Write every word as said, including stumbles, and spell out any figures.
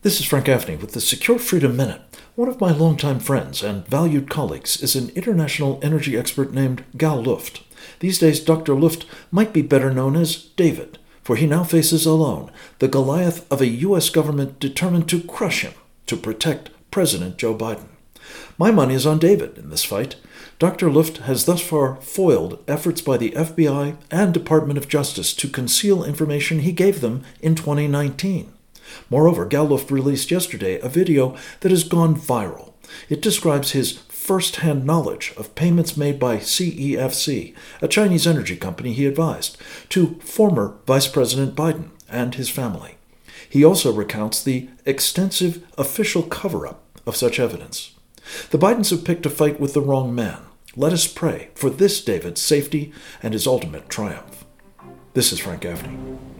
This is Frank Gaffney with the Secure Freedom Minute. One of my longtime friends and valued colleagues is an international energy expert named Gal Luft. These days, Doctor Luft might be better known as David, for he now faces alone the Goliath of a U S government determined to crush him to protect President Joe Biden. My money is on David in this fight. Doctor Luft has thus far foiled efforts by the F B I and Department of Justice to conceal information he gave them in twenty nineteen. Moreover, Gal Luft released yesterday a video that has gone viral. It describes his first-hand knowledge of payments made by C E F C, a Chinese energy company he advised, to former Vice President Biden and his family. He also recounts the extensive official cover-up of such evidence. The Bidens have picked a fight with the wrong man. Let us pray for this David's safety and his ultimate triumph. This is Frank Gaffney.